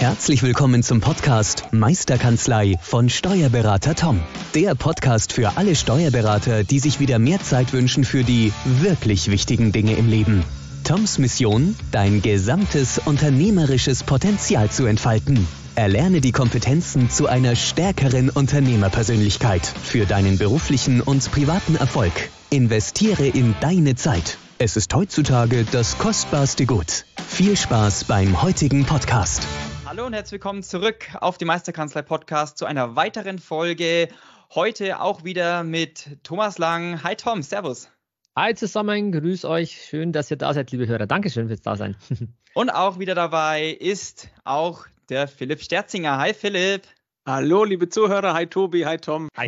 Herzlich willkommen zum Podcast Meisterkanzlei von Steuerberater Tom. Der Podcast für alle Steuerberater, die sich wieder mehr Zeit wünschen für die wirklich wichtigen Dinge im Leben. Toms Mission, dein gesamtes unternehmerisches Potenzial zu entfalten. Erlerne die Kompetenzen zu einer stärkeren Unternehmerpersönlichkeit für deinen beruflichen und privaten Erfolg. Investiere in deine Zeit. Es ist heutzutage das kostbarste Gut. Viel Spaß beim heutigen Podcast. Hallo und herzlich willkommen zurück auf die Meisterkanzlei Podcast zu einer weiteren Folge. Heute auch wieder mit Thomas Lang. Hi Tom, servus. Hi zusammen, grüß euch. Schön, dass ihr da seid, liebe Hörer. Dankeschön fürs Dasein. Und auch wieder dabei ist auch der Philipp Sterzinger. Hi Philipp. Hallo liebe Zuhörer, hi Tobi, hi Tom. Hi.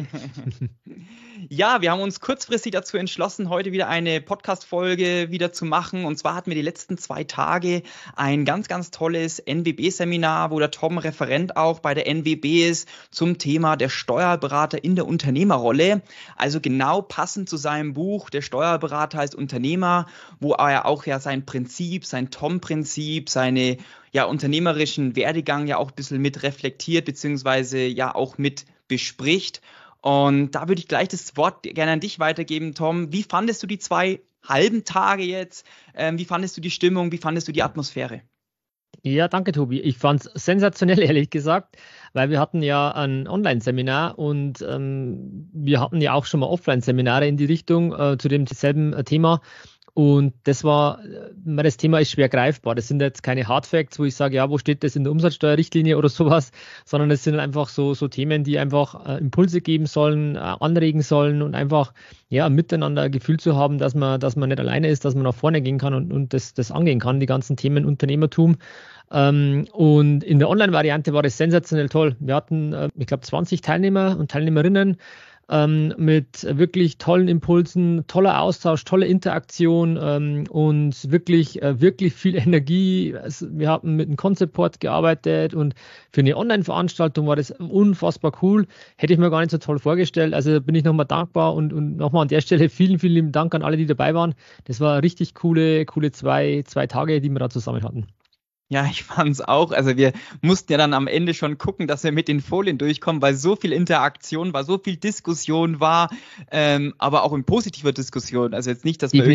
Ja, wir haben uns kurzfristig dazu entschlossen, heute wieder eine Podcast-Folge wieder zu machen. Und zwar hatten wir die letzten 2 Tage ein ganz, ganz tolles NWB-Seminar, wo der Tom Referent auch bei der NWB ist zum Thema der Steuerberater in der Unternehmerrolle. Also genau passend zu seinem Buch, der Steuerberater als Unternehmer, wo er auch ja sein Prinzip, sein Tom-Prinzip, seine unternehmerischen Werdegang ja auch ein bisschen mit reflektiert, beziehungsweise ja auch mit bespricht. Und da würde ich gleich das Wort gerne an dich weitergeben, Tom. Wie fandest du die 2 halben Tage jetzt? Wie fandest du die Stimmung? Wie fandest du die Atmosphäre? Ja, danke Tobi. Ich fand es sensationell, ehrlich gesagt, weil wir hatten ja ein Online-Seminar und wir hatten ja auch schon mal Offline-Seminare in die Richtung zu demselben Thema. Und das Thema ist schwer greifbar. Das sind jetzt keine Hardfacts, wo ich sage, ja, wo steht das in der Umsatzsteuerrichtlinie oder sowas, sondern es sind einfach so Themen, die einfach Impulse geben sollen, anregen sollen und einfach miteinander ein Gefühl zu haben, dass man nicht alleine ist, dass man nach vorne gehen kann und das angehen kann, die ganzen Themen Unternehmertum. Und in der Online-Variante war das sensationell toll. Wir hatten, ich glaube, 20 Teilnehmer und Teilnehmerinnen, mit wirklich tollen Impulsen, toller Austausch, tolle Interaktion und wirklich viel Energie. Wir haben mit einem Concept Board gearbeitet und für eine Online-Veranstaltung war das unfassbar cool. Hätte ich mir gar nicht so toll vorgestellt. Also bin ich nochmal dankbar und nochmal an der Stelle vielen, vielen lieben Dank an alle, die dabei waren. Das war richtig coole 2 Tage, die wir da zusammen hatten. Ja, ich fand's auch. Also wir mussten ja dann am Ende schon gucken, dass wir mit den Folien durchkommen, weil so viel Interaktion war, so viel Diskussion war, aber auch in positiver Diskussion. Also jetzt nicht, dass man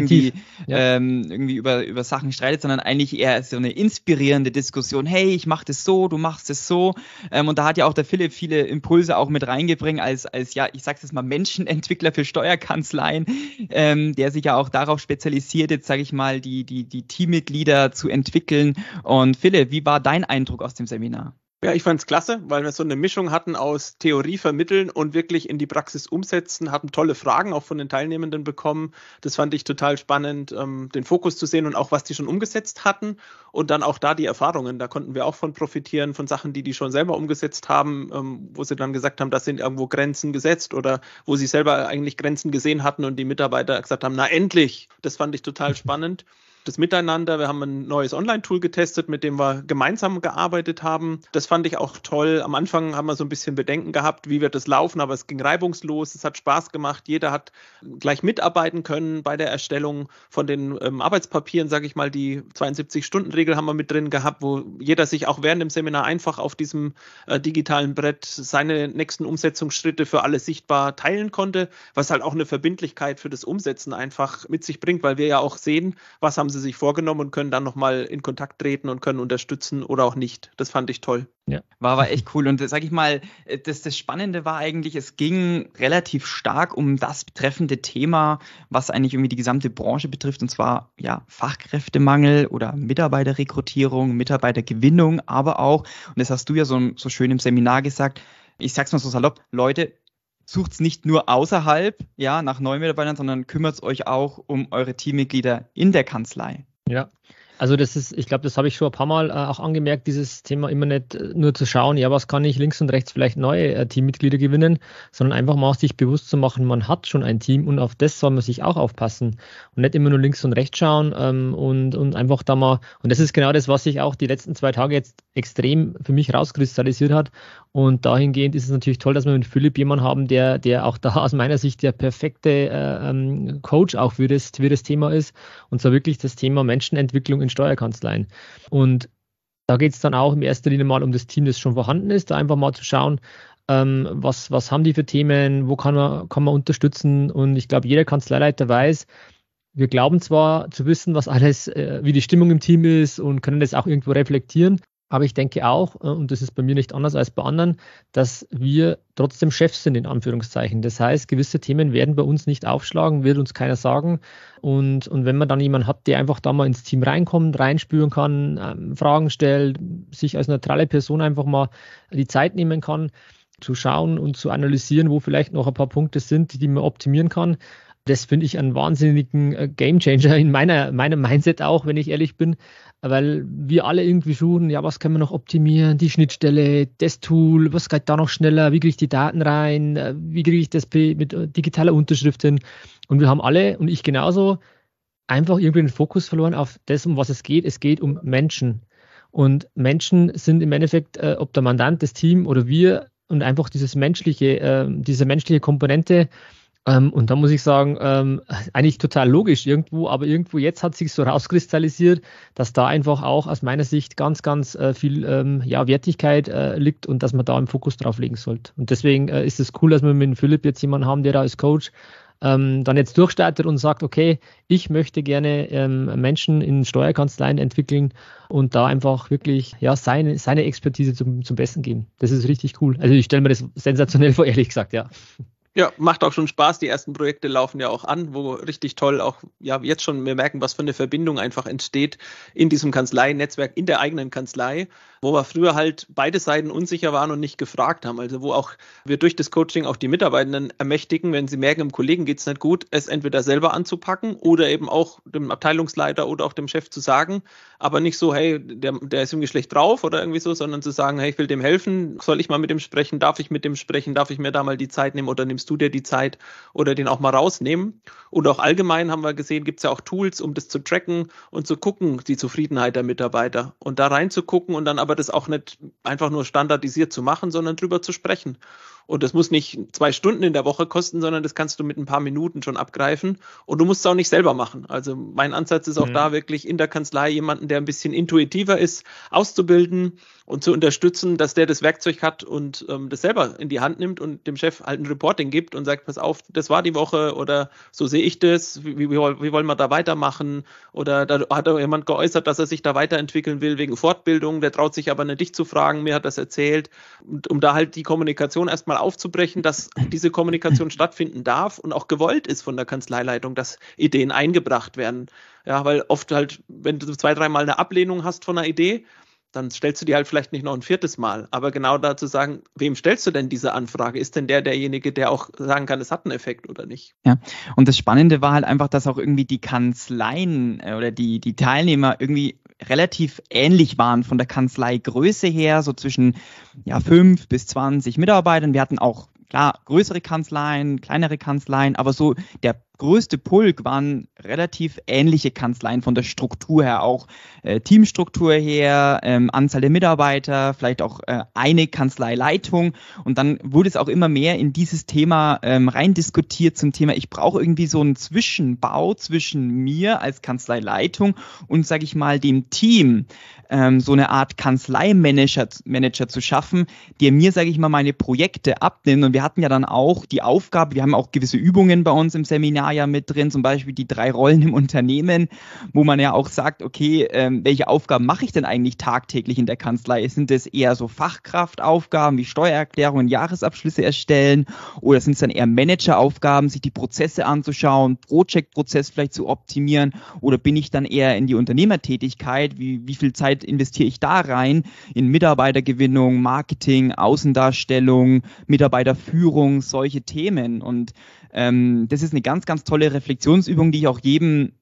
irgendwie über Sachen streitet, sondern eigentlich eher so eine inspirierende Diskussion. Hey, ich mach das so, du machst es so. Und da hat ja auch der Philipp viele Impulse auch mit reingebracht als ich sag's jetzt mal, Menschenentwickler für Steuerkanzleien, der sich ja auch darauf spezialisiert, jetzt sage ich mal, die Teammitglieder zu entwickeln. Und Philipp, wie war dein Eindruck aus dem Seminar? Ja, ich fand's klasse, weil wir so eine Mischung hatten aus Theorie vermitteln und wirklich in die Praxis umsetzen, hatten tolle Fragen auch von den Teilnehmenden bekommen. Das fand ich total spannend, den Fokus zu sehen und auch, was die schon umgesetzt hatten und dann auch da die Erfahrungen. Da konnten wir auch von profitieren, von Sachen, die schon selber umgesetzt haben, wo sie dann gesagt haben, das sind irgendwo Grenzen gesetzt oder wo sie selber eigentlich Grenzen gesehen hatten und die Mitarbeiter gesagt haben, na endlich. Das fand ich total spannend. Das Miteinander, wir haben ein neues Online-Tool getestet, mit dem wir gemeinsam gearbeitet haben. Das fand ich auch toll. Am Anfang haben wir so ein bisschen Bedenken gehabt, wie wird das laufen, aber es ging reibungslos, es hat Spaß gemacht. Jeder hat gleich mitarbeiten können bei der Erstellung von den Arbeitspapieren, sage ich mal, die 72-Stunden-Regel haben wir mit drin gehabt, wo jeder sich auch während dem Seminar einfach auf diesem digitalen Brett seine nächsten Umsetzungsschritte für alle sichtbar teilen konnte, was halt auch eine Verbindlichkeit für das Umsetzen einfach mit sich bringt, weil wir ja auch sehen, was haben sie sich vorgenommen und können dann nochmal in Kontakt treten und können unterstützen oder auch nicht. Das fand ich toll. Ja. War echt cool. Und sag ich mal, das Spannende war eigentlich, es ging relativ stark um das betreffende Thema, was eigentlich irgendwie die gesamte Branche betrifft, und zwar Fachkräftemangel oder Mitarbeiterrekrutierung, Mitarbeitergewinnung, aber auch, und das hast du ja so schön im Seminar gesagt, ich sag's mal so salopp, Leute, sucht's nicht nur außerhalb, nach neuen Mitarbeitern, sondern kümmert's euch auch um eure Teammitglieder in der Kanzlei. Ja, also ich glaube, das habe ich schon ein paar Mal auch angemerkt, dieses Thema immer nicht nur zu schauen, was kann ich links und rechts vielleicht neue Teammitglieder gewinnen, sondern einfach mal sich bewusst zu machen, man hat schon ein Team und auf das soll man sich auch aufpassen und nicht immer nur links und rechts schauen und einfach da mal, und das ist genau das, was sich auch die letzten 2 Tage jetzt extrem für mich rauskristallisiert hat. Und dahingehend ist es natürlich toll, dass wir mit Philipp jemanden haben, der auch da aus meiner Sicht der perfekte Coach auch für das Thema ist, und zwar wirklich das Thema Menschenentwicklung in Steuerkanzleien. Und Da geht es dann auch in erster Linie mal um das Team, das schon vorhanden ist, da einfach mal zu schauen, was haben die für Themen, wo kann man unterstützen. Und ich glaube, jeder Kanzleileiter weiß, wir glauben zwar zu wissen, was alles, wie die Stimmung im Team ist und können das auch irgendwo reflektieren, aber ich denke auch, und das ist bei mir nicht anders als bei anderen, dass wir trotzdem Chefs sind, in Anführungszeichen. Das heißt, gewisse Themen werden bei uns nicht aufschlagen, wird uns keiner sagen. Und wenn man dann jemanden hat, der einfach da mal ins Team reinkommt, reinspüren kann, Fragen stellt, sich als neutrale Person einfach mal die Zeit nehmen kann, zu schauen und zu analysieren, wo vielleicht noch ein paar Punkte sind, die man optimieren kann. Das finde ich einen wahnsinnigen Gamechanger in meinem Mindset auch, wenn ich ehrlich bin, weil wir alle irgendwie suchen, ja, was können wir noch optimieren, die Schnittstelle, das Tool, was geht da noch schneller, wie kriege ich die Daten rein, wie kriege ich das mit digitaler Unterschrift hin. Und wir haben alle, und ich genauso, einfach irgendwie den Fokus verloren auf das, um was es geht. Es geht um Menschen. Und Menschen sind im Endeffekt, ob der Mandant, das Team oder wir, und einfach diese menschliche Komponente. Und da muss ich sagen, eigentlich total logisch irgendwo, aber irgendwo jetzt hat sich so rauskristallisiert, dass da einfach auch aus meiner Sicht ganz, ganz viel Wertigkeit liegt und dass man da im Fokus drauf legen sollte. Und deswegen ist es cool, dass wir mit dem Philipp jetzt jemanden haben, der da als Coach dann jetzt durchstartet und sagt, okay, ich möchte gerne Menschen in Steuerkanzleien entwickeln und da einfach wirklich seine Expertise zum Besten geben. Das ist richtig cool. Also ich stelle mir das sensationell vor, ehrlich gesagt, ja. Ja, macht auch schon Spaß. Die ersten Projekte laufen ja auch an, wo richtig toll auch, ja, jetzt schon wir merken, was für eine Verbindung einfach entsteht in diesem Kanzleinetzwerk, in der eigenen Kanzlei, wo wir früher halt beide Seiten unsicher waren und nicht gefragt haben. Also wo auch wir durch das Coaching auch die Mitarbeitenden ermächtigen, wenn sie merken, dem Kollegen geht's nicht gut, es entweder selber anzupacken oder eben auch dem Abteilungsleiter oder auch dem Chef zu sagen, aber nicht so, hey, der ist irgendwie schlecht drauf oder irgendwie so, sondern zu sagen, hey, ich will dem helfen, soll ich mal mit dem sprechen, darf ich mit dem sprechen, darf ich mir da mal die Zeit nehmen oder nimmst du dir die Zeit oder den auch mal rausnehmen. Und auch allgemein haben wir gesehen, gibt es ja auch Tools, um das zu tracken und zu gucken, die Zufriedenheit der Mitarbeiter und da reinzugucken und dann aber das auch nicht einfach nur standardisiert zu machen, sondern drüber zu sprechen. Und das muss nicht 2 Stunden in der Woche kosten, sondern das kannst du mit ein paar Minuten schon abgreifen. Und du musst es auch nicht selber machen. Also mein Ansatz ist auch da wirklich in der Kanzlei jemanden, der ein bisschen intuitiver ist, auszubilden und zu unterstützen, dass der das Werkzeug hat und das selber in die Hand nimmt und dem Chef halt ein Reporting gibt und sagt, pass auf, das war die Woche oder so sehe ich das, wie wollen wir da weitermachen? Oder da hat jemand geäußert, dass er sich da weiterentwickeln will wegen Fortbildung, der traut sich aber nicht dich zu fragen, mir hat das erzählt. Und um da halt die Kommunikation erstmal aufzubrechen, dass diese Kommunikation stattfinden darf und auch gewollt ist von der Kanzleileitung, dass Ideen eingebracht werden. Ja, weil oft halt, wenn du 2-3 Mal eine Ablehnung hast von einer Idee, dann stellst du die halt vielleicht nicht noch ein 4. Mal. Aber genau da zu sagen, wem stellst du denn diese Anfrage? Ist denn derjenige, der auch sagen kann, es hat einen Effekt oder nicht? Ja, und das Spannende war halt einfach, dass auch irgendwie die Kanzleien oder die Teilnehmer irgendwie relativ ähnlich waren von der Kanzleigröße her, so zwischen 5 bis 20 Mitarbeitern. Wir hatten auch, klar, größere Kanzleien, kleinere Kanzleien, aber so der größte Pulk waren relativ ähnliche Kanzleien von der Struktur her, auch Teamstruktur her, Anzahl der Mitarbeiter, vielleicht auch eine Kanzleileitung und dann wurde es auch immer mehr in dieses Thema rein diskutiert zum Thema, ich brauche irgendwie so einen Zwischenbau zwischen mir als Kanzleileitung und, sage ich mal, dem Team, so eine Art Kanzleimanager zu schaffen, der mir, sage ich mal, meine Projekte abnimmt. Und wir hatten ja dann auch die Aufgabe, wir haben auch gewisse Übungen bei uns im Seminar ja mit drin, zum Beispiel die 3 Rollen im Unternehmen, wo man ja auch sagt, okay, welche Aufgaben mache ich denn eigentlich tagtäglich in der Kanzlei? Sind es eher so Fachkraftaufgaben wie Steuererklärungen, Jahresabschlüsse erstellen oder sind es dann eher Manageraufgaben, sich die Prozesse anzuschauen, Project-Prozess vielleicht zu optimieren oder bin ich dann eher in die Unternehmertätigkeit? Wie viel Zeit investiere ich da rein in Mitarbeitergewinnung, Marketing, Außendarstellung, Mitarbeiterführung, solche Themen und das ist eine ganz, ganz tolle Reflexionsübung, die ich auch jedem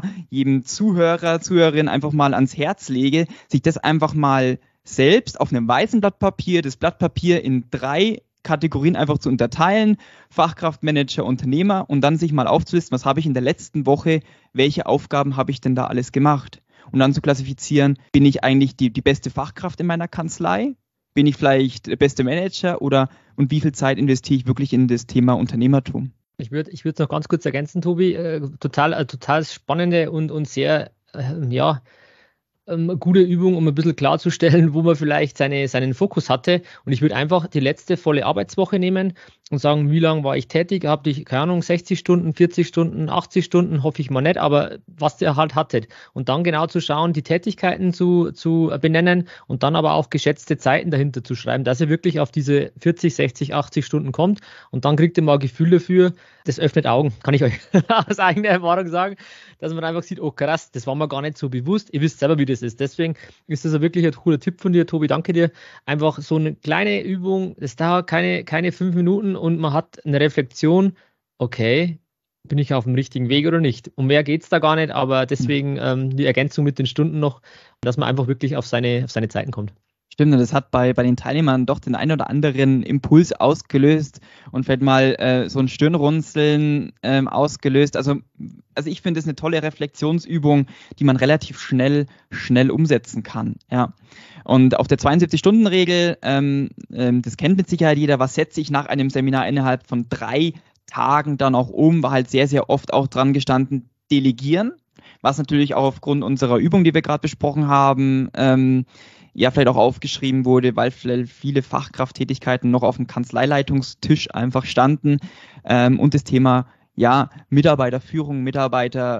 Zuhörer, Zuhörerin einfach mal ans Herz lege, sich das einfach mal selbst auf einem weißen Blatt Papier, das Blatt Papier in 3 Kategorien einfach zu unterteilen, Fachkraft, Manager, Unternehmer und dann sich mal aufzulisten, was habe ich in der letzten Woche, welche Aufgaben habe ich denn da alles gemacht und dann zu klassifizieren, bin ich eigentlich die beste Fachkraft in meiner Kanzlei? Bin ich vielleicht der beste Manager und wie viel Zeit investiere ich wirklich in das Thema Unternehmertum? Ich würde es noch ganz kurz ergänzen, Tobi. Total spannende und sehr gute Übung, um ein bisschen klarzustellen, wo man vielleicht seinen Fokus hatte. Und ich würde einfach die letzte volle Arbeitswoche nehmen und sagen, wie lange war ich tätig? Habe ich, keine Ahnung, 60 Stunden, 40 Stunden, 80 Stunden, hoffe ich mal nicht, aber was ihr halt hattet. Und dann genau zu schauen, die Tätigkeiten zu benennen und dann aber auch geschätzte Zeiten dahinter zu schreiben, dass ihr wirklich auf diese 40, 60, 80 Stunden kommt. Und dann kriegt ihr mal ein Gefühl dafür, das öffnet Augen, kann ich euch aus eigener Erfahrung sagen, dass man einfach sieht, oh krass, das war mir gar nicht so bewusst. Ihr wisst selber, wie das ist. Deswegen ist das wirklich ein cooler Tipp von dir, Tobi. Danke dir. Einfach so eine kleine Übung, das dauert keine 5 Minuten und man hat eine Reflexion, okay, bin ich auf dem richtigen Weg oder nicht? Um mehr geht es da gar nicht, aber deswegen die Ergänzung mit den Stunden noch, dass man einfach wirklich auf seine Zeiten kommt. Stimmt, und das hat bei den Teilnehmern doch den einen oder anderen Impuls ausgelöst und vielleicht mal so ein Stirnrunzeln ausgelöst. Also ich finde es eine tolle Reflexionsübung, die man relativ schnell umsetzen kann. Ja. Und auf der 72-Stunden-Regel, das kennt mit Sicherheit jeder, was setze ich nach einem Seminar innerhalb von 3 Tagen dann auch um, war halt sehr, sehr oft auch dran gestanden, delegieren, was natürlich auch aufgrund unserer Übung, die wir gerade besprochen haben, vielleicht auch aufgeschrieben wurde, weil viele Fachkrafttätigkeiten noch auf dem Kanzleileitungstisch einfach standen und das Thema Mitarbeiterführung, Mitarbeiter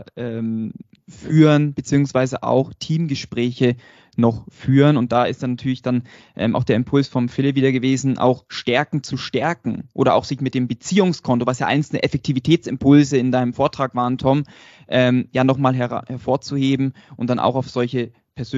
führen, beziehungsweise auch Teamgespräche noch führen. Und da ist dann natürlich auch der Impuls vom Philipp wieder gewesen, auch Stärken zu stärken oder auch sich mit dem Beziehungskonto, was ja einzelne Effektivitätsimpulse in deinem Vortrag waren, Tom, nochmal hervorzuheben und dann auch auf solche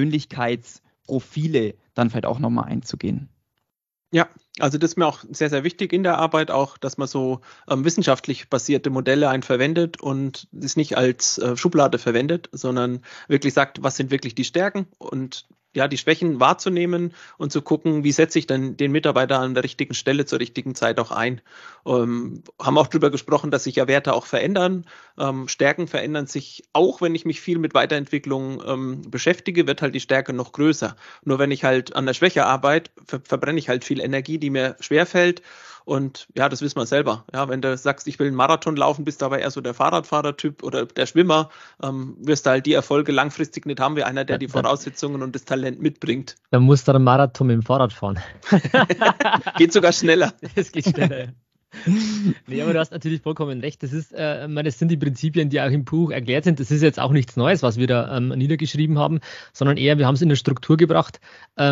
Persönlichkeitsprofile dann vielleicht auch nochmal einzugehen. Ja, also das ist mir auch sehr, sehr wichtig in der Arbeit auch, dass man so wissenschaftlich basierte Modelle verwendet und es nicht als Schublade verwendet, sondern wirklich sagt, was sind wirklich die Stärken und die Schwächen wahrzunehmen und zu gucken, wie setze ich dann den Mitarbeiter an der richtigen Stelle zur richtigen Zeit auch ein. Haben auch darüber gesprochen, dass sich ja Werte auch verändern. Stärken verändern sich auch, wenn ich mich viel mit Weiterentwicklung beschäftige, wird halt die Stärke noch größer. Nur wenn ich halt an der Schwäche arbeite, verbrenne ich halt viel Energie, die mir schwerfällt. Und das wissen wir selber. Ja, wenn du sagst, ich will einen Marathon laufen, bist du aber eher so der Fahrradfahrertyp oder der Schwimmer, wirst du halt die Erfolge langfristig nicht haben, wie einer, der die Voraussetzungen und das Talent mitbringt. Dann musst du einen Marathon mit dem Fahrrad fahren. Geht sogar schneller. Es geht schneller, ja. Nee, aber du hast natürlich vollkommen recht. Das sind die Prinzipien, die auch im Buch erklärt sind. Das ist jetzt auch nichts Neues, was wir da niedergeschrieben haben, sondern eher, wir haben es in eine Struktur gebracht,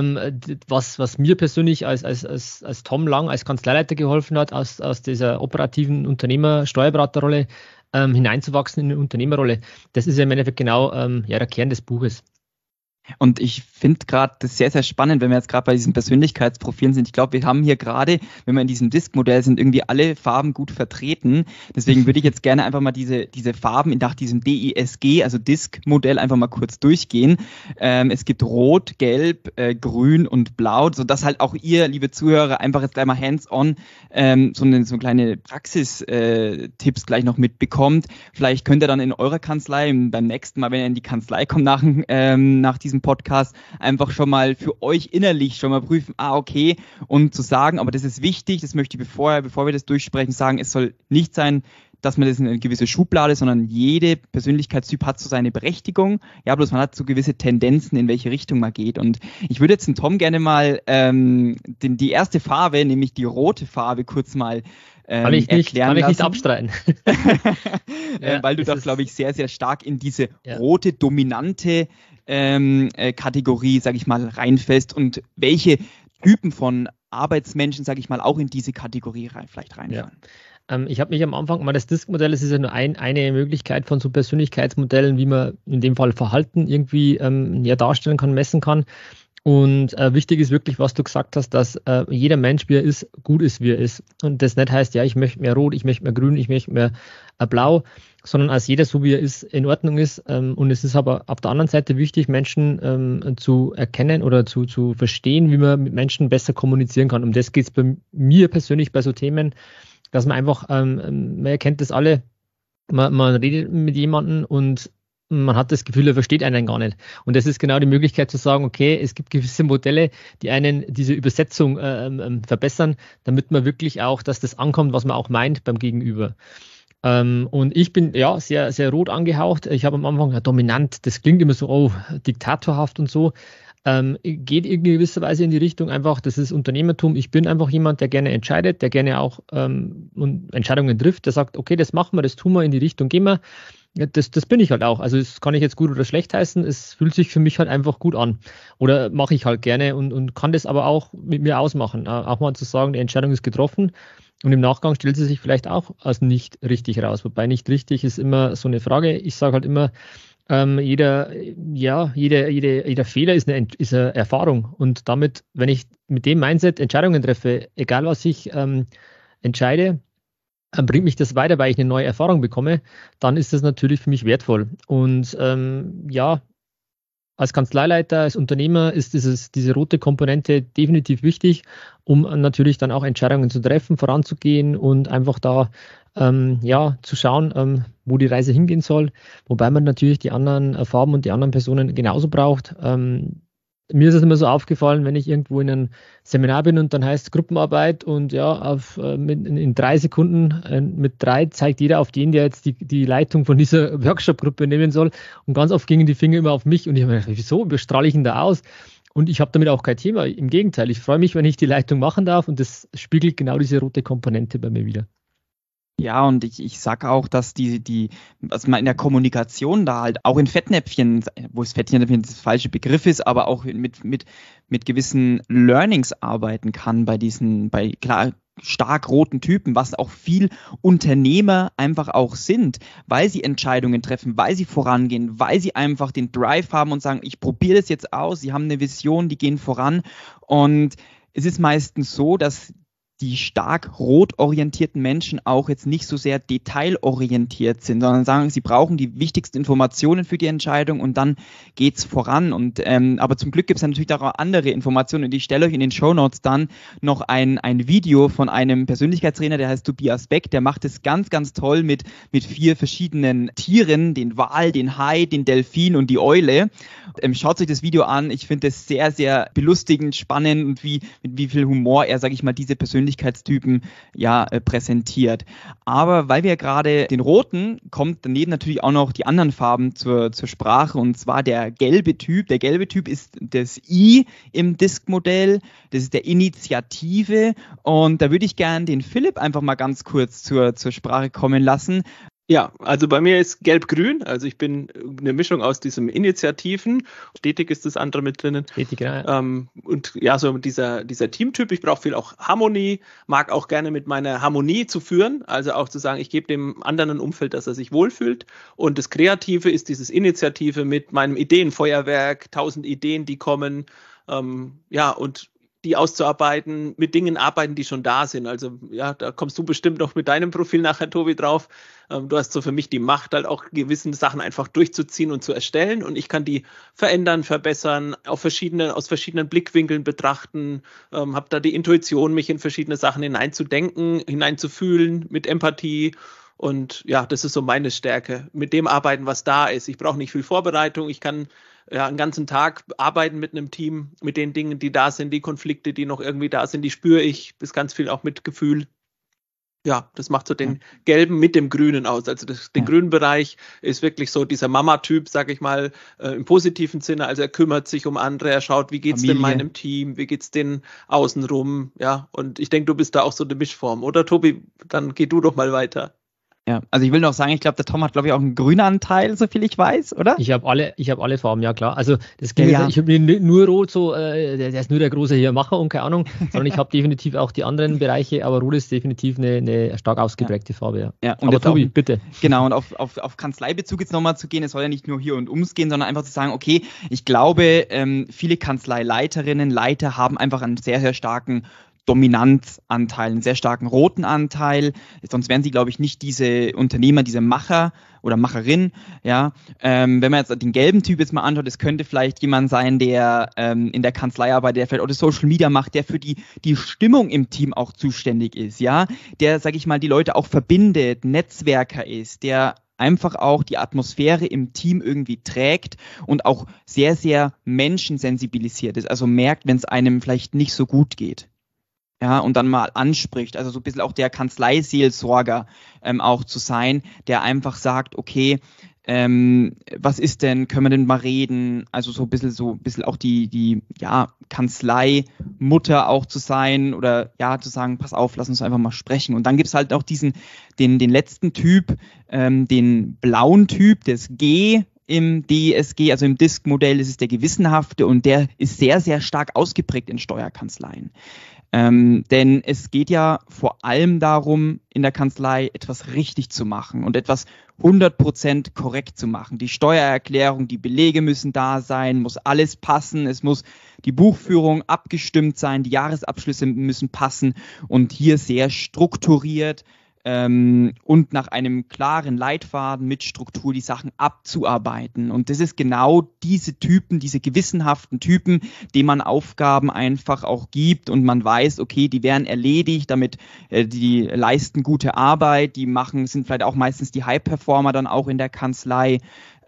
was mir persönlich als Tom Lang, als Kanzleileiter geholfen hat, aus dieser operativen Steuerberaterrolle hineinzuwachsen in eine Unternehmerrolle. Das ist ja im Endeffekt genau der Kern des Buches. Und ich finde gerade das sehr, sehr spannend, wenn wir jetzt gerade bei diesen Persönlichkeitsprofilen sind. Ich glaube, wir haben hier gerade, wenn wir in diesem Disk-Modell sind, irgendwie alle Farben gut vertreten. Deswegen würde ich jetzt gerne einfach mal diese Farben nach diesem DISG, also Disk-Modell, einfach mal kurz durchgehen. Es gibt Rot, Gelb, Grün und Blau, sodass halt auch ihr, liebe Zuhörer, einfach jetzt gleich mal hands-on so kleine Praxistipps gleich noch mitbekommt. Vielleicht könnt ihr dann in eurer Kanzlei beim nächsten Mal, wenn ihr in die Kanzlei kommt nach diesem Podcast, einfach schon mal für euch innerlich schon mal prüfen, okay, und zu sagen, aber das ist wichtig, das möchte ich bevor wir das durchsprechen, sagen, es soll nicht sein, dass man das in eine gewisse Schublade, sondern jede Persönlichkeitstyp hat so seine Berechtigung, bloß man hat so gewisse Tendenzen, in welche Richtung man geht. Und ich würde jetzt den Tom gerne mal die erste Farbe, nämlich die rote Farbe, kurz mal erklären lassen. Nicht abstreiten. Weil du da, glaube ich, sehr, sehr stark in diese rote, dominante Kategorie, sage ich mal, reinfällst und welche Typen von Arbeitsmenschen, sage ich mal, auch in diese Kategorie vielleicht reinfallen. Ja. Ich habe mich am Anfang mal, das Disk-Modell, das ist ja nur eine Möglichkeit von so Persönlichkeitsmodellen, wie man in dem Fall Verhalten irgendwie darstellen kann, messen kann. Und wichtig ist wirklich, was du gesagt hast, dass jeder Mensch, wie er ist, gut ist, wie er ist. Und das nicht heißt, ich möchte mehr rot, ich möchte mehr grün, ich möchte mehr blau, sondern als jeder so, wie er ist, in Ordnung ist. Und es ist aber auf der anderen Seite wichtig, Menschen zu erkennen oder zu verstehen, wie man mit Menschen besser kommunizieren kann. Um das geht es bei mir persönlich bei so Themen, dass man einfach, man erkennt das alle, man redet mit jemandem und man hat das Gefühl, er versteht einen gar nicht. Und das ist genau die Möglichkeit zu sagen, okay, es gibt gewisse Modelle, die einen diese Übersetzung verbessern, damit man wirklich auch, dass das ankommt, was man auch meint beim Gegenüber. Und ich bin ja sehr, sehr rot angehaucht. Ich habe am Anfang dominant, das klingt immer so, oh, diktatorhaft und so. Geht in gewisser Weise in die Richtung einfach, das ist Unternehmertum. Ich bin einfach jemand, der gerne entscheidet, der gerne auch Entscheidungen trifft, der sagt, okay, das machen wir, das tun wir, in die Richtung gehen wir. Ja, das bin ich halt auch. Also das kann ich jetzt gut oder schlecht heißen. Es fühlt sich für mich halt einfach gut an. Oder mache ich halt gerne und kann das aber auch mit mir ausmachen. Auch mal zu sagen, die Entscheidung ist getroffen und im Nachgang stellt sie sich vielleicht auch als nicht richtig raus. Wobei nicht richtig ist immer so eine Frage. Ich sage halt immer, jeder Fehler ist eine Erfahrung. Und damit, wenn ich mit dem Mindset Entscheidungen treffe, egal was ich entscheide, bringt mich das weiter, weil ich eine neue Erfahrung bekomme, dann ist das natürlich für mich wertvoll. Und als Kanzleileiter, als Unternehmer ist diese rote Komponente definitiv wichtig, um natürlich dann auch Entscheidungen zu treffen, voranzugehen und einfach da zu schauen, wo die Reise hingehen soll. Wobei man natürlich die anderen Farben und die anderen Personen genauso braucht. Mir ist es immer so aufgefallen, wenn ich irgendwo in einem Seminar bin und dann heißt Gruppenarbeit und in 3 Sekunden mit 3 zeigt jeder auf den, der jetzt die Leitung von dieser Workshop-Gruppe nehmen soll. Und ganz oft gingen die Finger immer auf mich und ich habe mir gedacht, wieso bestrahle ich ihn da aus? Und ich habe damit auch kein Thema. Im Gegenteil, ich freue mich, wenn ich die Leitung machen darf und das spiegelt genau diese rote Komponente bei mir wieder. Ja, und ich sage auch, dass was man in der Kommunikation da halt auch in Fettnäpfchen, wo es Fettnäpfchen das falsche Begriff ist, aber auch mit gewissen Learnings arbeiten kann bei klar stark roten Typen, was auch viel Unternehmer einfach auch sind, weil sie Entscheidungen treffen, weil sie vorangehen, weil sie einfach den Drive haben und sagen, ich probiere das jetzt aus, sie haben eine Vision, die gehen voran und es ist meistens so, dass die stark rot orientierten Menschen auch jetzt nicht so sehr detailorientiert sind, sondern sagen, sie brauchen die wichtigsten Informationen für die Entscheidung und dann geht's voran. Und aber zum Glück gibt es natürlich auch andere Informationen und ich stelle euch in den Shownotes dann noch ein Video von einem Persönlichkeitstrainer, der heißt Tobias Beck, der macht es ganz, ganz toll mit 4 verschiedenen Tieren, den Wal, den Hai, den Delfin und die Eule. Schaut euch das Video an, ich finde es sehr, sehr belustigend, spannend und mit wie viel Humor er, sage ich mal, diese Persönlichkeitstypen präsentiert. Aber weil wir gerade den roten, kommt daneben natürlich auch noch die anderen Farben zur Sprache und zwar der gelbe Typ. Der gelbe Typ ist das I im Disk-Modell, das ist der Initiative und da würde ich gerne den Philipp einfach mal ganz kurz zur Sprache kommen lassen. Ja, also bei mir ist gelb-grün, also ich bin eine Mischung aus diesem Initiativen, stetig ist das andere mit drinnen. Stetig, ja. Und ja, so dieser Teamtyp, ich brauche viel auch Harmonie, mag auch gerne mit meiner Harmonie zu führen, also auch zu sagen, ich gebe dem anderen ein Umfeld, dass er sich wohlfühlt. Und das Kreative ist dieses Initiative mit meinem Ideenfeuerwerk, 1000 Ideen, die kommen, und die auszuarbeiten, mit Dingen arbeiten, die schon da sind. Also ja, da kommst du bestimmt noch mit deinem Profil nachher, Tobi, drauf. Du hast so für mich die Macht, halt auch gewisse Sachen einfach durchzuziehen und zu erstellen und ich kann die verändern, verbessern, aus verschiedenen Blickwinkeln betrachten, habe da die Intuition, mich in verschiedene Sachen hineinzudenken, hineinzufühlen mit Empathie. Und ja, das ist so meine Stärke. Mit dem arbeiten, was da ist. Ich brauche nicht viel Vorbereitung. Ich kann einen ganzen Tag arbeiten mit einem Team, mit den Dingen, die da sind, die Konflikte, die noch irgendwie da sind, die spüre ich. Das ganz viel auch mit Gefühl. Ja, das macht so den gelben mit dem grünen aus. Also den grünen Bereich ist wirklich so dieser Mama-Typ, sag ich mal, im positiven Sinne. Also er kümmert sich um andere, er schaut, wie geht's denn meinem Team, wie geht's denn außenrum. Ja, und ich denke, du bist da auch so eine Mischform. Oder Tobi, dann geh du doch mal weiter. Ja, also ich will noch sagen, ich glaube, der Tom hat, glaube ich, auch einen grünen Anteil, so viel ich weiß, oder? Ich habe alle Farben, ja klar. Also das geht ich habe nur rot, so der ist nur der große hier Macher und keine Ahnung, sondern ich habe definitiv auch die anderen Bereiche, aber rot ist definitiv eine stark ausgeprägte Farbe, ja. Und aber Tobi, bitte. Genau, und auf Kanzleibezug jetzt nochmal zu gehen, es soll ja nicht nur hier und ums gehen, sondern einfach zu sagen, okay, ich glaube, viele Kanzleileiterinnen, Leiter haben einfach einen sehr, sehr starken Dominanzanteil, einen sehr starken roten Anteil, sonst wären sie, glaube ich, nicht diese Unternehmer, diese Macher oder Macherin, ja. Wenn man jetzt den gelben Typ jetzt mal anschaut, es könnte vielleicht jemand sein, der in der Kanzlei arbeitet, der vielleicht auch das Social Media macht, der für die Stimmung im Team auch zuständig ist, ja, der, sage ich mal, die Leute auch verbindet, Netzwerker ist, der einfach auch die Atmosphäre im Team irgendwie trägt und auch sehr, sehr menschensensibilisiert ist, also merkt, wenn es einem vielleicht nicht so gut geht. ja, und dann mal anspricht, also so ein bisschen auch der Kanzleiseelsorger auch zu sein, der einfach sagt, okay, was ist denn, können wir denn mal reden, also so ein bisschen auch die Kanzleimutter auch zu sein oder ja, zu sagen, pass auf, lass uns einfach mal sprechen. Und dann gibt's halt auch den letzten Typ, den blauen Typ, das G, im DSG, also im DISC-Modell, ist es der Gewissenhafte und der ist sehr, sehr stark ausgeprägt in Steuerkanzleien. Denn es geht ja vor allem darum, in der Kanzlei etwas richtig zu machen und etwas 100% korrekt zu machen. Die Steuererklärung, die Belege müssen da sein, muss alles passen, es muss die Buchführung abgestimmt sein, die Jahresabschlüsse müssen passen und hier sehr strukturiert und nach einem klaren Leitfaden mit Struktur die Sachen abzuarbeiten. Und das ist genau diese Typen, diese gewissenhaften Typen, denen man Aufgaben einfach auch gibt und man weiß, okay, die werden erledigt, damit die leisten gute Arbeit, sind vielleicht auch meistens die High-Performer dann auch in der Kanzlei.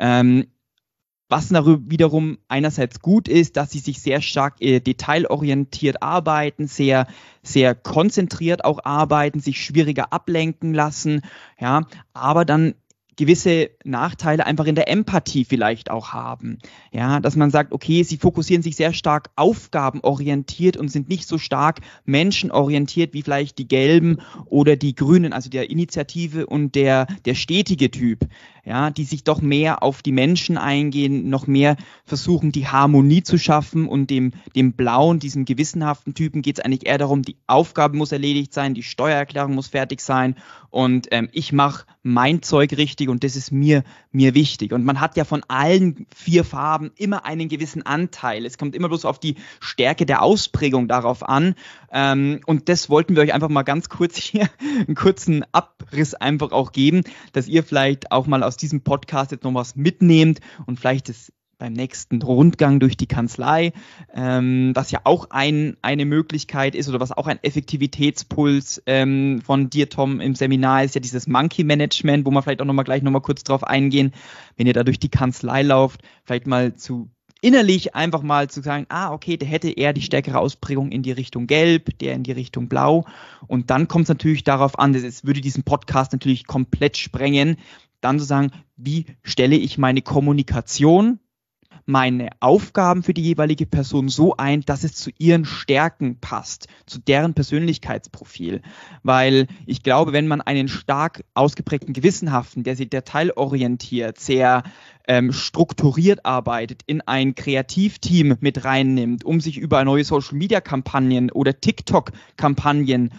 Was darüber wiederum einerseits gut ist, dass sie sich sehr stark detailorientiert arbeiten, sehr, sehr konzentriert auch arbeiten, sich schwieriger ablenken lassen, ja, aber dann gewisse Nachteile einfach in der Empathie vielleicht auch haben. Ja, dass man sagt, okay, sie fokussieren sich sehr stark aufgabenorientiert und sind nicht so stark menschenorientiert wie vielleicht die Gelben oder die Grünen, also der Initiative und der stetige Typ, ja, die sich doch mehr auf die Menschen eingehen, noch mehr versuchen, die Harmonie zu schaffen und dem Blauen, diesem gewissenhaften Typen geht es eigentlich eher darum, die Aufgabe muss erledigt sein, die Steuererklärung muss fertig sein und ich mache mein Zeug richtig und das ist mir wichtig. Und man hat ja von allen 4 Farben immer einen gewissen Anteil. Es kommt immer bloß auf die Stärke der Ausprägung darauf an. Und das wollten wir euch einfach mal ganz kurz hier einen kurzen Abriss einfach auch geben, dass ihr vielleicht auch mal aus diesem Podcast jetzt noch was mitnehmt und vielleicht das beim nächsten Rundgang durch die Kanzlei, was ja auch eine Möglichkeit ist oder was auch ein Effektivitätspuls von dir, Tom, im Seminar ist ja dieses Monkey Management, wo wir vielleicht auch gleich noch mal kurz drauf eingehen, wenn ihr da durch die Kanzlei lauft, vielleicht mal innerlich einfach mal zu sagen, okay, der hätte eher die stärkere Ausprägung in die Richtung Gelb, der in die Richtung Blau. Und dann kommt es natürlich darauf an, das würde diesen Podcast natürlich komplett sprengen, dann zu sagen, wie stelle ich meine Kommunikation, meine Aufgaben für die jeweilige Person so ein, dass es zu ihren Stärken passt, zu deren Persönlichkeitsprofil. Weil ich glaube, wenn man einen stark ausgeprägten Gewissenhaften, der sich detailorientiert, sehr strukturiert arbeitet, in ein Kreativteam mit reinnimmt, um sich über neue Social-Media-Kampagnen oder TikTok-Kampagnen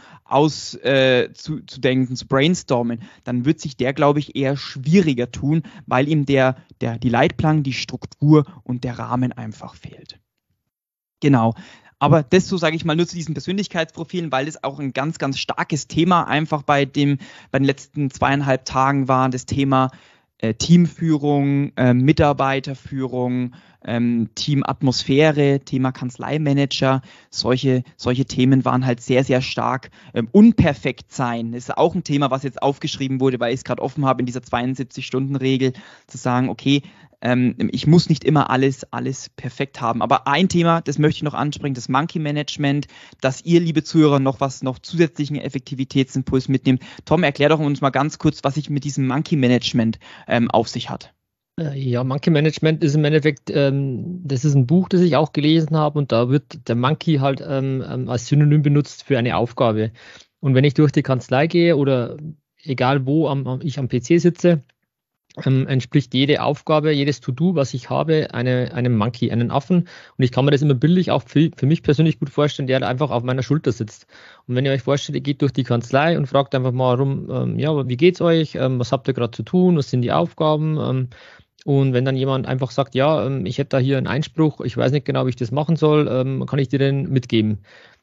auszudenken, zu brainstormen, dann wird sich der, glaube ich, eher schwieriger tun, weil ihm die Leitplanken, die Struktur und der Rahmen einfach fehlt. Genau. Aber das so, sage ich mal, nur zu diesen Persönlichkeitsprofilen, weil es auch ein ganz, ganz starkes Thema einfach bei den letzten 2,5 Tagen war, das Thema Teamführung, Mitarbeiterführung, Teamatmosphäre, Thema Kanzleimanager, solche Themen waren halt sehr, sehr stark. Unperfekt sein ist auch ein Thema, was jetzt aufgeschrieben wurde, weil ich es gerade offen habe in dieser 72-Stunden-Regel, zu sagen, okay, ich muss nicht immer alles perfekt haben. Aber ein Thema, das möchte ich noch ansprechen, das Monkey Management, dass ihr, liebe Zuhörer, noch zusätzlichen Effektivitätsimpuls mitnehmt. Tom, erklär doch uns mal ganz kurz, was sich mit diesem Monkey Management auf sich hat. Ja, Monkey Management ist im Endeffekt, das ist ein Buch, das ich auch gelesen habe und da wird der Monkey halt als Synonym benutzt für eine Aufgabe. Und wenn ich durch die Kanzlei gehe oder egal wo ich am PC sitze, entspricht jede Aufgabe, jedes To-Do, was ich habe, einem Monkey, einen Affen. Und ich kann mir das immer bildlich auch für mich persönlich gut vorstellen, der einfach auf meiner Schulter sitzt. Und wenn ihr euch vorstellt, ihr geht durch die Kanzlei und fragt einfach mal rum, wie geht's euch? Was habt ihr gerade zu tun? Was sind die Aufgaben? Und wenn dann jemand einfach sagt, ich hätte da hier einen Einspruch, ich weiß nicht genau, wie ich das machen soll, kann ich dir den mitgeben?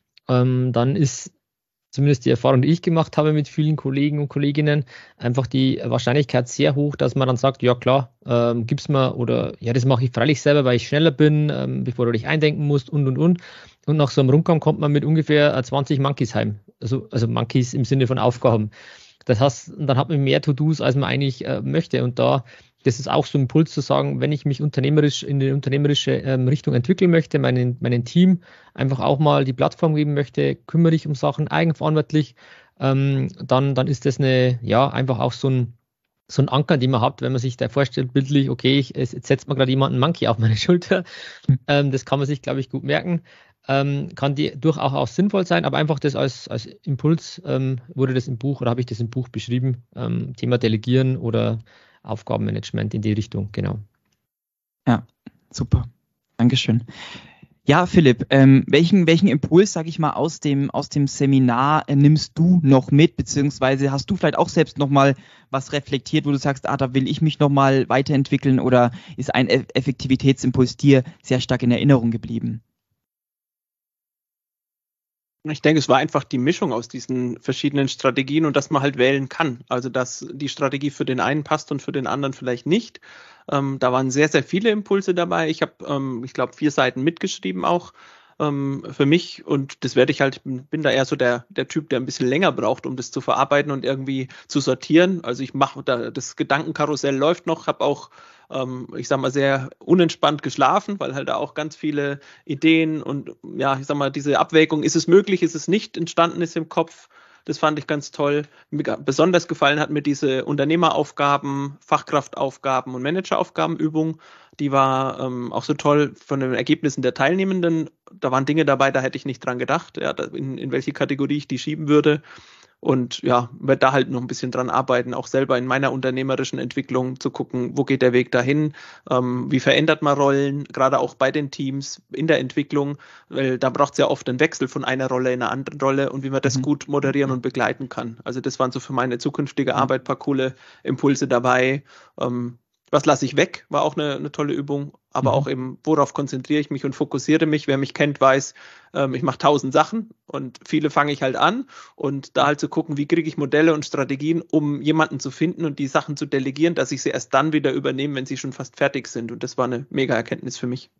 Dann ist zumindest die Erfahrung, die ich gemacht habe mit vielen Kollegen und Kolleginnen, einfach die Wahrscheinlichkeit sehr hoch, dass man dann sagt, ja klar, gib's mir oder ja, das mache ich freilich selber, weil ich schneller bin, bevor du dich eindenken musst und. Und nach so einem Rundgang kommt man mit ungefähr 20 Monkeys heim. Also Monkeys im Sinne von Aufgaben. Das heißt, dann hat man mehr To-Dos, als man eigentlich möchte. Und da Das ist auch so ein Impuls zu sagen, wenn ich mich unternehmerisch in die unternehmerische Richtung entwickeln möchte, meinen Team einfach auch mal die Plattform geben möchte, kümmere dich um Sachen eigenverantwortlich, dann ist das einfach auch so ein Anker, den man hat, wenn man sich da vorstellt, bildlich, okay, jetzt setzt man gerade jemanden Monkey auf meine Schulter. Das kann man sich, glaube ich, gut merken. Kann die durchaus auch sinnvoll sein, aber einfach das als Impuls wurde das im Buch oder habe ich das im Buch beschrieben, Thema Delegieren oder Aufgabenmanagement in die Richtung, genau. Ja, super. Dankeschön. Ja, Philipp, welchen Impuls, sag ich mal, aus dem Seminar nimmst du noch mit, beziehungsweise hast du vielleicht auch selbst nochmal was reflektiert, wo du sagst, da will ich mich nochmal weiterentwickeln, oder ist ein Effektivitätsimpuls dir sehr stark in Erinnerung geblieben? Ich denke, es war einfach die Mischung aus diesen verschiedenen Strategien und dass man halt wählen kann. Also, dass die Strategie für den einen passt und für den anderen vielleicht nicht. Da waren sehr, sehr viele Impulse dabei. Ich habe, ich glaube, 4 Seiten mitgeschrieben auch für mich, und das werde ich halt, bin da eher so der Typ, der ein bisschen länger braucht, um das zu verarbeiten und irgendwie zu sortieren. Also ich mache da, das Gedankenkarussell läuft noch, habe auch, ich sag mal, sehr unentspannt geschlafen, weil halt da auch ganz viele Ideen und ja, ich sag mal, diese Abwägung, ist es möglich, ist es nicht, entstanden ist im Kopf. Das fand ich ganz toll. Besonders gefallen hat mir diese Unternehmeraufgaben, Fachkraftaufgaben und Manageraufgabenübung. Die war auch so toll von den Ergebnissen der Teilnehmenden. Da waren Dinge dabei, da hätte ich nicht dran gedacht, ja, in welche Kategorie ich die schieben würde. Und ja, werde da halt noch ein bisschen dran arbeiten, auch selber in meiner unternehmerischen Entwicklung zu gucken, wo geht der Weg dahin, wie verändert man Rollen, gerade auch bei den Teams in der Entwicklung, weil da braucht es ja oft einen Wechsel von einer Rolle in eine andere Rolle, und wie man das gut moderieren und begleiten kann. Also das waren so für meine zukünftige Arbeit ein paar coole Impulse dabei. Was lasse ich weg, war auch eine tolle Übung, aber auch eben, worauf konzentriere ich mich und fokussiere mich. Wer mich kennt, weiß, ich mache 1000 Sachen und viele fange ich halt an, und da halt zu gucken, wie kriege ich Modelle und Strategien, um jemanden zu finden und die Sachen zu delegieren, dass ich sie erst dann wieder übernehme, wenn sie schon fast fertig sind, und das war eine mega Erkenntnis für mich.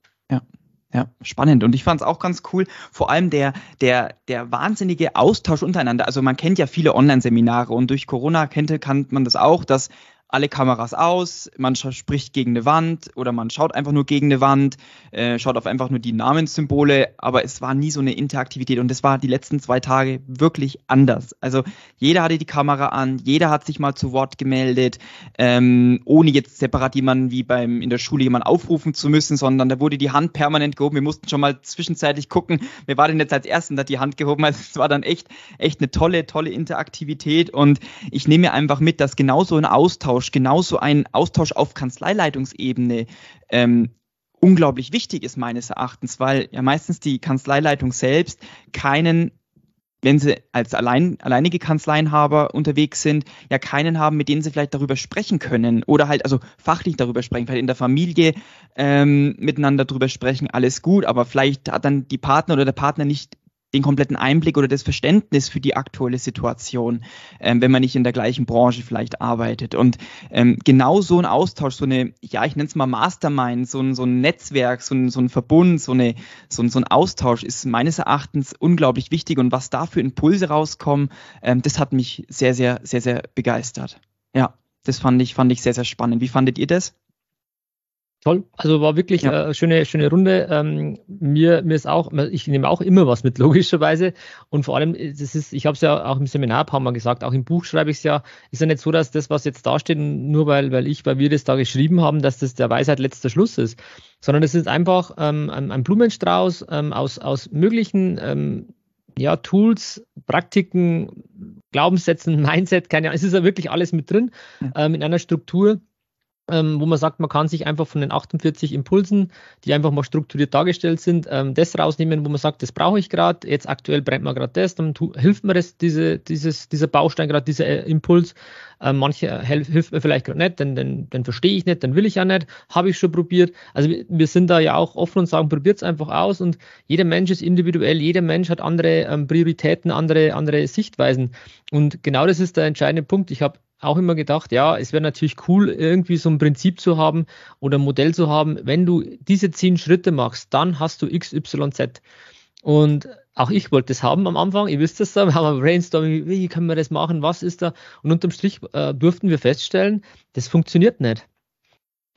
Ja, spannend. Und ich fand es auch ganz cool, vor allem der wahnsinnige Austausch untereinander. Also man kennt ja viele Online-Seminare, und durch Corona kennt man das auch, dass alle Kameras aus, man spricht gegen eine Wand oder man schaut einfach nur gegen eine Wand, schaut auf einfach nur die Namenssymbole, aber es war nie so eine Interaktivität, und das war die letzten 2 Tage wirklich anders. Also jeder hatte die Kamera an, jeder hat sich mal zu Wort gemeldet, ohne jetzt separat jemanden wie in der Schule jemanden aufrufen zu müssen, sondern da wurde die Hand permanent gehoben. Wir mussten schon mal zwischenzeitlich gucken, wer war denn jetzt als Ersten, der die Hand gehoben hat. Es war dann echt eine tolle Interaktivität, und ich nehme mir einfach mit, dass genauso ein Austausch auf Kanzleileitungsebene unglaublich wichtig ist meines Erachtens, weil ja meistens die Kanzleileitung selbst wenn sie als alleinige Kanzleienhaber unterwegs sind, ja keinen haben, mit dem sie vielleicht darüber sprechen können, oder halt also fachlich darüber sprechen, vielleicht in der Familie miteinander darüber sprechen, alles gut, aber vielleicht hat dann die Partner oder der Partner nicht den kompletten Einblick oder das Verständnis für die aktuelle Situation, wenn man nicht in der gleichen Branche vielleicht arbeitet. Und genau so ein Austausch, ich nenne es mal Mastermind, so ein Netzwerk, so ein Verbund, so ein Austausch ist meines Erachtens unglaublich wichtig. Und was da für Impulse rauskommen, das hat mich sehr, sehr, sehr, sehr begeistert. Ja, das fand ich sehr, sehr spannend. Wie fandet ihr das? Toll, also war wirklich eine schöne Runde. Mir ist auch, ich nehme auch immer was mit, logischerweise. Und vor allem, ich habe es ja auch im Seminar ein paar Mal gesagt, auch im Buch schreibe ich es ja, ist ja nicht so, dass das, was jetzt da steht, nur weil wir das da geschrieben haben, dass das der Weisheit letzter Schluss ist, sondern es ist einfach ein Blumenstrauß aus möglichen Tools, Praktiken, Glaubenssätzen, Mindset, keine Ahnung, es ist ja wirklich alles mit drin in einer Struktur, wo man sagt, man kann sich einfach von den 48 Impulsen, die einfach mal strukturiert dargestellt sind, das rausnehmen, wo man sagt, das brauche ich gerade, jetzt aktuell brennt mir gerade das, dann hilft mir dieser Baustein gerade, dieser Impuls, manche hilft mir vielleicht gerade nicht, dann verstehe ich nicht, dann will ich auch nicht, habe ich schon probiert. Also wir sind da ja auch offen und sagen, probiert es einfach aus, und jeder Mensch ist individuell, jeder Mensch hat andere Prioritäten, andere Sichtweisen, und genau das ist der entscheidende Punkt. Ich habe auch immer gedacht, ja, es wäre natürlich cool, irgendwie so ein Prinzip zu haben oder ein Modell zu haben, wenn du diese 10 Schritte machst, dann hast du XYZ. Und auch ich wollte das haben am Anfang, ihr wisst das, wir haben ein Brainstorming, wie können wir das machen, was ist da? Und unterm Strich durften wir feststellen, das funktioniert nicht.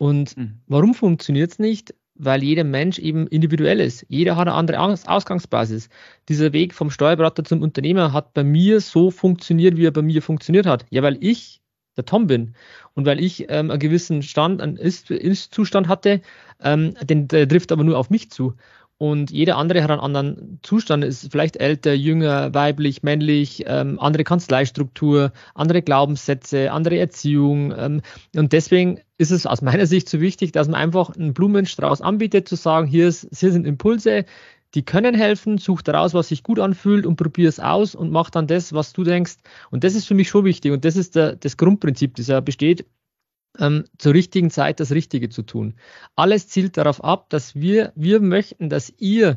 Und warum funktioniert es nicht? Weil jeder Mensch eben individuell ist. Jeder hat eine andere Ausgangsbasis. Dieser Weg vom Steuerberater zum Unternehmer hat bei mir so funktioniert, wie er bei mir funktioniert hat. Ja, weil ich der Tom bin und weil ich einen gewissen Stand, einen Ist-Zustand hatte, der trifft aber nur auf mich zu. Und jeder andere hat einen anderen Zustand, ist vielleicht älter, jünger, weiblich, männlich, andere Kanzleistruktur, andere Glaubenssätze, andere Erziehung. Und deswegen ist es aus meiner Sicht so wichtig, dass man einfach einen Blumenstrauß anbietet, zu sagen, hier sind Impulse, die können helfen, such daraus, was sich gut anfühlt und probier es aus und mach dann das, was du denkst. Und das ist für mich schon wichtig und das ist das Grundprinzip, das ja besteht, zur richtigen Zeit das Richtige zu tun. Alles zielt darauf ab, dass wir möchten, dass ihr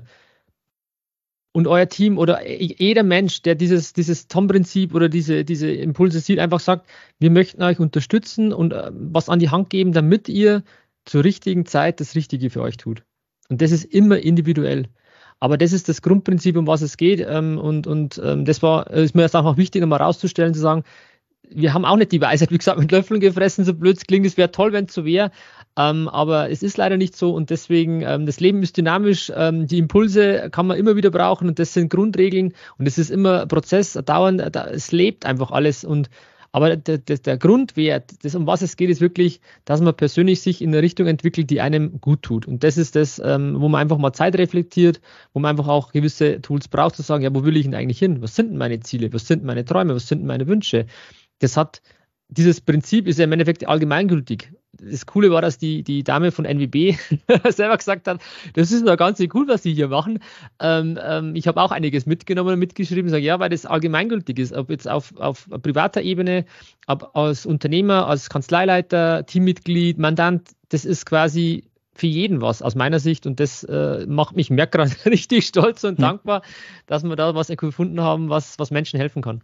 und euer Team oder jeder Mensch, der dieses Tom-Prinzip oder diese Impulse sieht, einfach sagt, wir möchten euch unterstützen und was an die Hand geben, damit ihr zur richtigen Zeit das Richtige für euch tut. Und das ist immer individuell. Aber das ist das Grundprinzip, um was es geht. Das ist mir jetzt einfach wichtig, nochmal rauszustellen, zu sagen, wir haben auch nicht die Weisheit, wie gesagt, mit Löffeln gefressen, so blöd es klingt, es wäre toll, wenn es so wäre, aber es ist leider nicht so und deswegen, das Leben ist dynamisch, die Impulse kann man immer wieder brauchen und das sind Grundregeln und es ist immer ein Prozess, dauernd, es lebt einfach alles aber der Grundwert, um was es geht, ist wirklich, dass man persönlich sich in eine Richtung entwickelt, die einem gut tut. Und das ist das, wo man einfach mal Zeit reflektiert, wo man einfach auch gewisse Tools braucht, zu sagen, ja, wo will ich denn eigentlich hin? Was sind denn meine Ziele? Was sind meine Träume? Was sind meine Wünsche? Dieses Prinzip ist ja im Endeffekt allgemeingültig. Das Coole war, dass die Dame von NWB selber gesagt hat, das ist doch ganz cool, was Sie hier machen. Ich habe auch einiges mitgenommen und mitgeschrieben, sage ja, weil das allgemeingültig ist, ob jetzt auf privater Ebene, ob als Unternehmer, als Kanzleileiter, Teammitglied, Mandant, das ist quasi für jeden was aus meiner Sicht und das macht mich gerade richtig stolz und dankbar, dass wir da was gefunden haben, was Menschen helfen kann.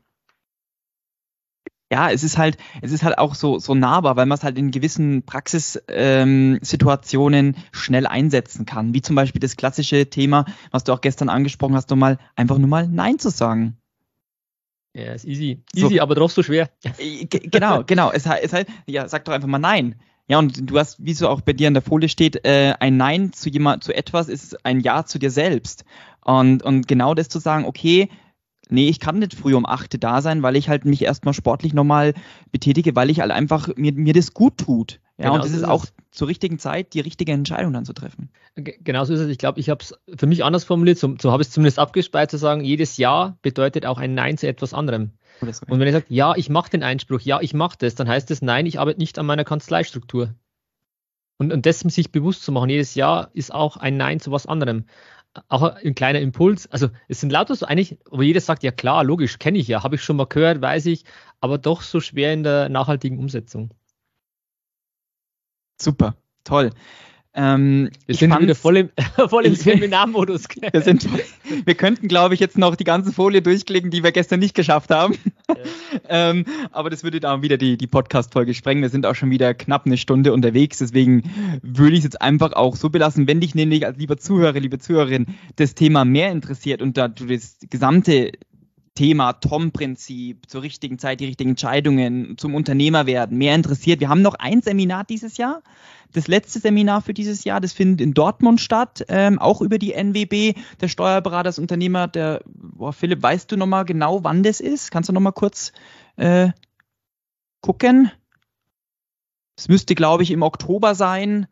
Ja, es ist halt auch so nahbar, weil man es halt in gewissen Praxissituationen schnell einsetzen kann. Wie zum Beispiel das klassische Thema, was du auch gestern angesprochen hast, einfach nur mal Nein zu sagen. Ja, ist easy, aber doch so schwer. Genau. Es heißt, ja, sag doch einfach mal Nein. Ja, und du hast, wie es auch bei dir in der Folie steht, ein Nein zu etwas ist ein Ja zu dir selbst. Und genau das zu sagen, okay, nee, ich kann nicht früh um 8 da sein, weil ich halt mich erstmal sportlich nochmal betätige, weil ich halt einfach mir das gut tut. Ja, genau, und das ist auch zur richtigen Zeit die richtige Entscheidung dann zu treffen. Genau so ist es. Ich glaube, ich habe es für mich anders formuliert, so habe ich es zumindest abgespeichert, zu sagen, jedes Ja bedeutet auch ein Nein zu etwas anderem. Und wenn ich sage, ja, ich mache den Einspruch, ja, ich mache das, dann heißt es, nein, ich arbeite nicht an meiner Kanzleistruktur. Und das sich bewusst zu machen, jedes Ja ist auch ein Nein zu was anderem. Auch ein kleiner Impuls, also es sind lauter so eigentlich, wo jeder sagt, ja klar, logisch, kenne ich ja, habe ich schon mal gehört, weiß ich, aber doch so schwer in der nachhaltigen Umsetzung. Super, toll. Wir sind wieder voll im Seminarmodus. Wir könnten, glaube ich, jetzt noch die ganze Folie durchklicken, die wir gestern nicht geschafft haben. Ja. Aber das würde dann wieder die Podcast-Folge sprengen. Wir sind auch schon wieder knapp eine Stunde unterwegs. Deswegen würde ich es jetzt einfach auch so belassen. Wenn dich nämlich als lieber Zuhörer, liebe Zuhörerin, das Thema mehr interessiert und da du das gesamte Thema Tom-Prinzip, zur richtigen Zeit die richtigen Entscheidungen, zum Unternehmer werden, mehr interessiert. Wir haben noch ein Seminar dieses Jahr. Das letzte Seminar für dieses Jahr, das findet in Dortmund statt, auch über die NWB, der Steuerberater, das Unternehmer, Philipp, weißt du nochmal genau, wann das ist? Kannst du nochmal kurz gucken? Es müsste, glaube ich, im Oktober sein,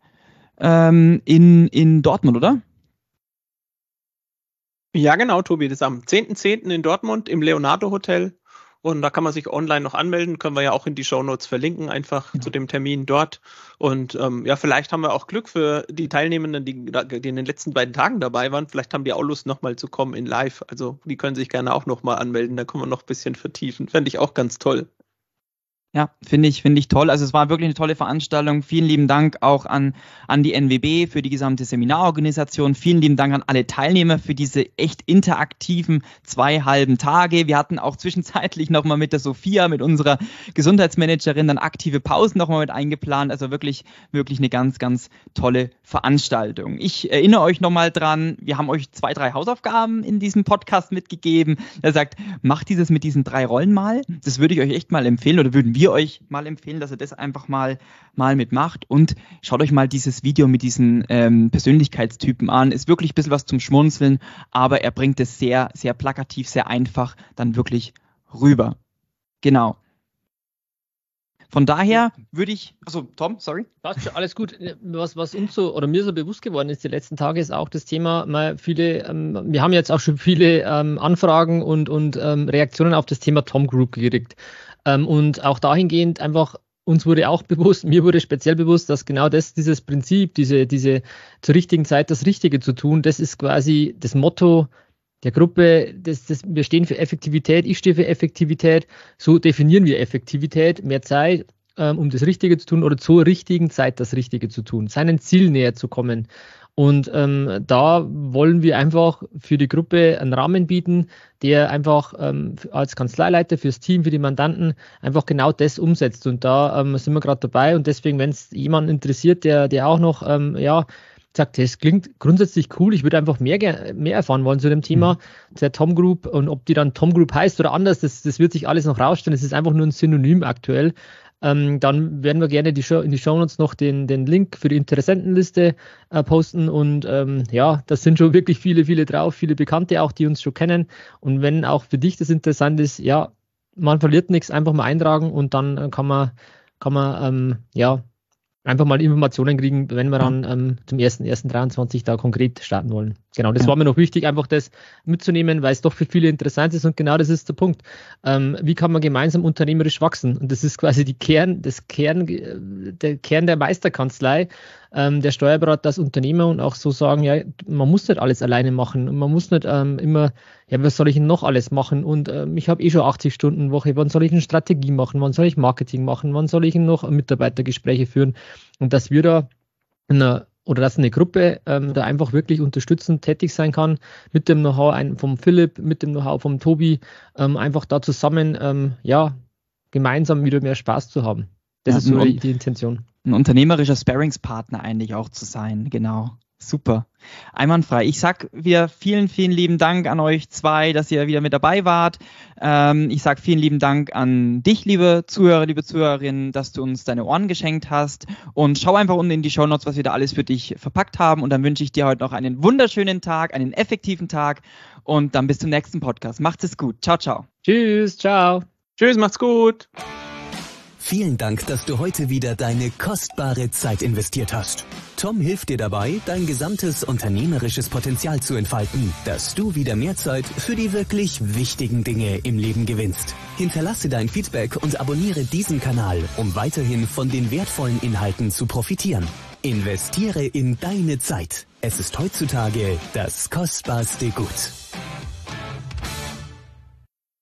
in Dortmund, oder? Ja, genau, Tobi, das ist am 10.10. in Dortmund im Leonardo Hotel und da kann man sich online noch anmelden, können wir ja auch in die Shownotes verlinken, einfach zu dem Termin dort und vielleicht haben wir auch Glück für die Teilnehmenden, die in den letzten beiden Tagen dabei waren, vielleicht haben die auch Lust nochmal zu kommen in live, also die können sich gerne auch nochmal anmelden, da können wir noch ein bisschen vertiefen, fände ich auch ganz toll. Ja, finde ich toll. Also es war wirklich eine tolle Veranstaltung. Vielen lieben Dank auch an die NWB für die gesamte Seminarorganisation. Vielen lieben Dank an alle Teilnehmer für diese echt interaktiven 2 halben Tage. Wir hatten auch zwischenzeitlich nochmal mit der Sophia, mit unserer Gesundheitsmanagerin, dann aktive Pausen nochmal mit eingeplant. Also wirklich eine ganz, ganz tolle Veranstaltung. Ich erinnere euch nochmal dran, wir haben euch 2, 3 Hausaufgaben in diesem Podcast mitgegeben. Er sagt, macht dieses mit diesen 3 Rollen mal. Das würde ich euch echt mal empfehlen oder würden wir wir euch mal empfehlen, dass ihr das einfach mal mitmacht und schaut euch mal dieses Video mit diesen Persönlichkeitstypen an. Ist wirklich ein bisschen was zum Schmunzeln, aber er bringt es sehr, sehr plakativ, sehr einfach dann wirklich rüber. Genau. Von daher würde ich, Tom, sorry. Passt schon, alles gut. Was uns so oder mir so bewusst geworden ist die letzten Tage, ist auch das Thema, wir haben jetzt auch schon viele Anfragen und Reaktionen auf das Thema Tom Group gekriegt. Und auch dahingehend einfach, uns wurde auch bewusst, mir wurde speziell bewusst, dass genau dieses Prinzip, diese zur richtigen Zeit das Richtige zu tun, das ist quasi das Motto der Gruppe, wir stehen für Effektivität, ich stehe für Effektivität, so definieren wir Effektivität, mehr Zeit, um das Richtige zu tun oder zur richtigen Zeit das Richtige zu tun, seinen Ziel näher zu kommen. Und da wollen wir einfach für die Gruppe einen Rahmen bieten, der einfach als Kanzleileiter fürs Team, für die Mandanten einfach genau das umsetzt. Und da sind wir gerade dabei und deswegen, wenn es jemanden interessiert, der auch noch, sagt, das klingt grundsätzlich cool, ich würde einfach mehr erfahren wollen zu dem Thema, der Tom Group, und ob die dann Tom Group heißt oder anders, das wird sich alles noch rausstellen, es ist einfach nur ein Synonym aktuell. Dann werden wir gerne in die Shownotes noch den Link für die Interessentenliste posten und da sind schon wirklich viele drauf, viele Bekannte auch, die uns schon kennen, und wenn auch für dich das interessant ist, ja, man verliert nichts, einfach mal eintragen und dann kann man einfach mal Informationen kriegen, wenn wir dann zum 1.1.23 da konkret starten wollen. Genau, das war mir noch wichtig, einfach das mitzunehmen, weil es doch für viele interessant ist und genau das ist der Punkt. Wie kann man gemeinsam unternehmerisch wachsen? Und das ist quasi der Kern der Meisterkanzlei, der Steuerberater als Unternehmer, und auch so sagen, ja, man muss nicht alles alleine machen und man muss nicht immer, ja, was soll ich denn noch alles machen? Und ich habe schon 80-Stunden-Woche, wann soll ich eine Strategie machen? Wann soll ich Marketing machen? Wann soll ich noch Mitarbeitergespräche führen? Und dass wir da dass eine Gruppe da einfach wirklich unterstützend tätig sein kann, mit dem Know-how vom Philipp, mit dem Know-how vom Tobi, einfach da zusammen, gemeinsam wieder mehr Spaß zu haben. Das ist so die Intention. Ein unternehmerischer Sparringspartner eigentlich auch zu sein, genau. Super. Einwandfrei. Ich sag wieder vielen lieben Dank an euch zwei, dass ihr wieder mit dabei wart. Ich sag vielen lieben Dank an dich, liebe Zuhörer, liebe Zuhörerinnen, dass du uns deine Ohren geschenkt hast. Und schau einfach unten in die Shownotes, was wir da alles für dich verpackt haben. Und dann wünsche ich dir heute noch einen wunderschönen Tag, einen effektiven Tag. Und dann bis zum nächsten Podcast. Macht es gut. Ciao, ciao. Tschüss, ciao. Tschüss, macht's gut. Vielen Dank, dass du heute wieder deine kostbare Zeit investiert hast. Tom hilft dir dabei, dein gesamtes unternehmerisches Potenzial zu entfalten, dass du wieder mehr Zeit für die wirklich wichtigen Dinge im Leben gewinnst. Hinterlasse dein Feedback und abonniere diesen Kanal, um weiterhin von den wertvollen Inhalten zu profitieren. Investiere in deine Zeit. Es ist heutzutage das kostbarste Gut.